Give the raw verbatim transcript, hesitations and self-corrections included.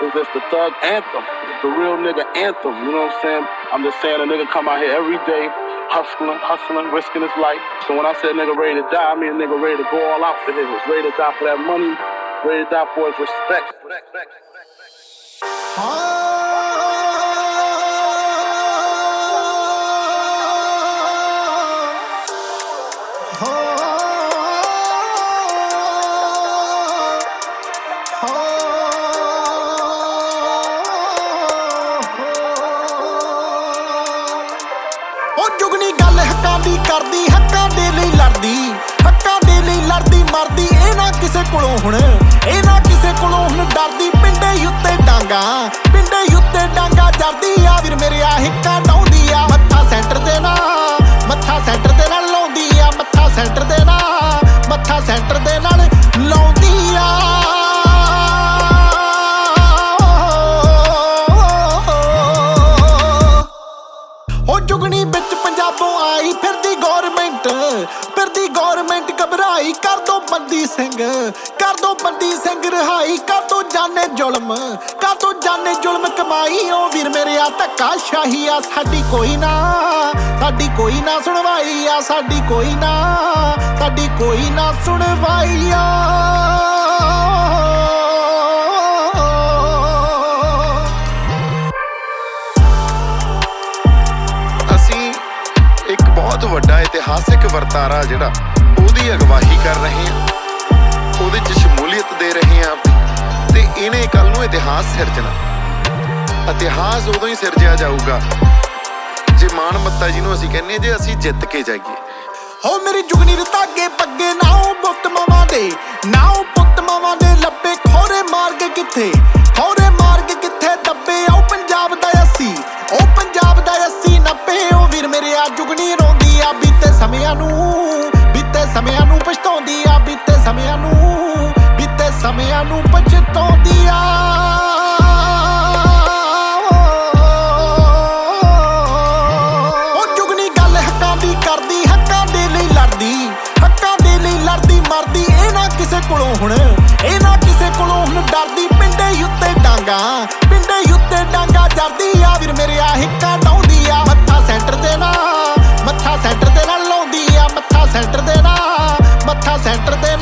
It's just the thug anthem. It's the real nigga anthem. You know what I'm saying? I'm just saying a nigga come out here every day, hustling, hustling, risking his life. So when I say a nigga ready to die, I mean a nigga ready to go all out for niggas. Ready to die for that money. Ready to die for his respect. ਉਹ ਜੁਗਨੀ ਗੱਲ ਹੱਕਾਂ ਦੀ ਕਰਦੀ, ਹੱਕਾਂ ਦੇ ਲਈ ਲੜਦੀ, ਹੱਕਾਂ ਦੇ ਲਈ ਲੜਦੀ ਮਰਦੀ। ਇਹ ਨਾ ਕਿਸੇ ਕੋਲੋਂ ਹੁਣ, ਇਹ ਨਾ ਕਿਸੇ ਕੋਲੋਂ ਹੁਣ ਡਰਦੀ। ਪਿੰਡੇ ਉੱਤੇ ਡਾਂਗਾ, ਪਿੰਡੇ ਉੱਤੇ ਡਾਂਗਾ ਜਰਦੀ ਆ ਵੀਰ ਮੇਰੇ ਆ ਹਿੱਕਾਂ ਡਾਉਂਦੀ ਆ। ਮੱਥਾ ਸੈਂਟਰ ਦੇ ਨਾ, ਮੱਥਾ ਸੈਂਟਰ ਦੇ ਨਾਲ ਲਾਉਂਦੀ ਆ। ਮੱਥਾ ਸੈਂਟਰ ਦੇ ਨਾ, ਮੱਥਾ ਸੈਂਟਰ ਦੇ ਨਾਲ ਲਾਉਂਦੀ ਆ। ਉਹ ਜੁਗਨੀ ਵਿੱਚ ਪੰਜਾਬੋਂ ਆਈ ਫਿਰਦੀ ਗੌਰਮੈਂਟ, ਫਿਰਦੀ ਗੌਰਮੈਂਟ ਘਬਰਾਈ। ਕਰ ਦੋ ਬੰਦੀ ਸਿੰਘ, ਕਰ ਦੋ ਬੰਦੀ ਸਿੰਘ ਰਿਹਾਈ। ਕਰ ਦੋ ਜਾਨੇ ਜ਼ੁਲਮ, ਕਰ ਦੋ ਜਾਨੇ ਜ਼ੁਲਮ ਕਮਾਈ। ਉਹ ਵੀਰ ਮੇਰੇ ਆ ਧੱਕਾ ਸ਼ਾਹੀ ਆ ਸਾਡੀ ਕੋਈ ਨਾ, ਸਾਡੀ ਕੋਈ ਨਾ ਸੁਣਵਾਈ ਆ। ਸਾਡੀ ਕੋਈ ਨਾ, ਸਾਡੀ ਕੋਈ ਨਾ ਸੁਣਵਾਈ ਆ। ਇੱਕ ਬਹੁਤ ਵੱਡਾ ਇਤਿਹਾਸਿਕ ਵਰਤਾਰਾ ਜਿਹੜਾ ਉਹਦੀ ਅਗਵਾਈ ਕਰ ਰਹੇ ਹਾਂ, ਉਹਦੇ 'ਚ ਸ਼ਮੂਲੀਅਤ ਦੇ ਰਹੇ ਹਾਂ ਤੇ ਇਹਨੇ ਕੱਲ ਨੂੰ ਇਤਿਹਾਸ ਸਿਰਜਣਾ। ਇਤਿਹਾਸ ਉਦੋਂ ਹੀ ਸਿਰਜਿਆ ਜਾਊਗਾ ਜੇ ਮਾਣ ਮੱਤਾ ਜੀ ਨੂੰ ਅਸੀਂ ਕਹਿੰਦੇ ਜੇ ਅਸੀਂ ਜਿੱਤ ਕੇ ਜਾਈਏ। ਹੋ ਮੇਰੀ ਜੁਗਨੀ ਦੇ ਧਾਗੇ ਪੱਗੇ ਨਾ ਉਹ ਪੁੱਤ ਮਾਵਾਂ ਦੇ, ਨਾ ਉਹ ਪੁੱਤ ਮਾਵਾਂ ਦੇ ਲੱਭੇ ਖੋਰੇ ਮਾਰਗ ਕਿੱਥੇ, ਖੋਰੇ ਮਾਰਗ ਕਿੱਥੇ ਦੱਬੇ। ਉਹ ਪੰਜਾਬ ਦਾ ਅਸੀਂ, ਉਹ ਪੰਜਾਬ ਦਾ ਅਸੀਂ ਨੱਪੇ। ਉਹ ਵੀਰ ਮੇਰੇ ਆ ਜੁਗਨੀ ਰੋਂਦੀ ਆ ਬੀਤੇ ਸਮਿਆਂ ਨੂੰ, ਬੀਤੇ ਸਮਿਆਂ ਨੂੰ ਪਛਤਾਉਂਦੀ ਆ। ਬੀਤੇ ਸਮਿਆਂ ਨੂੰ, ਬੀਤੇ ਸਮਿਆਂ ਨੂੰ ਪਛਤਾਉਂਦੀ ਆ। ਉਹ ਜੁਗਨੀ ਗੱਲ ਹੱਕਾਂ ਦੀ ਕਰਦੀ, ਹੱਕਾਂ ਦੇ ਲਈ ਲੜਦੀ, ਹੱਕਾਂ ਦੇ ਲਈ ਲੜਦੀ ਮਰਦੀ। ਇਹ ਨਾ ਕਿਸੇ ਕੋਲੋਂ ਹੁਣ, ਇਹ ਨਾ ਕਿਸੇ ਕੋਲੋਂ ਹੁਣ ਡਰਦੀ। ਪਿੰਡੇ ਉੱਤੇ ਡਾਂਗਾ, ਪਿੰਡੇ ਉੱਤੇ ਡਾਂਗਾ ਜਰਦੀ ਆ ਵੀਰ ਮੇਰੇ ਆ ਹਿੱਕਾਂ ਡਾਉਂਦੀ ਆ। ਮੱਥਾ ਸੈਂਟਰ ਦੇ ਨਾ, ਮੱਥਾ ਸੈਂਟਰ ਦੇ ਨਾਲ ਲਾਉਂਦੀ ਆ। ਮੱਥਾ ਸੈਂਟਰ ਦੇ ਨਾ, ਮੱਥਾ ਸੈਂਟਰ ਦੇ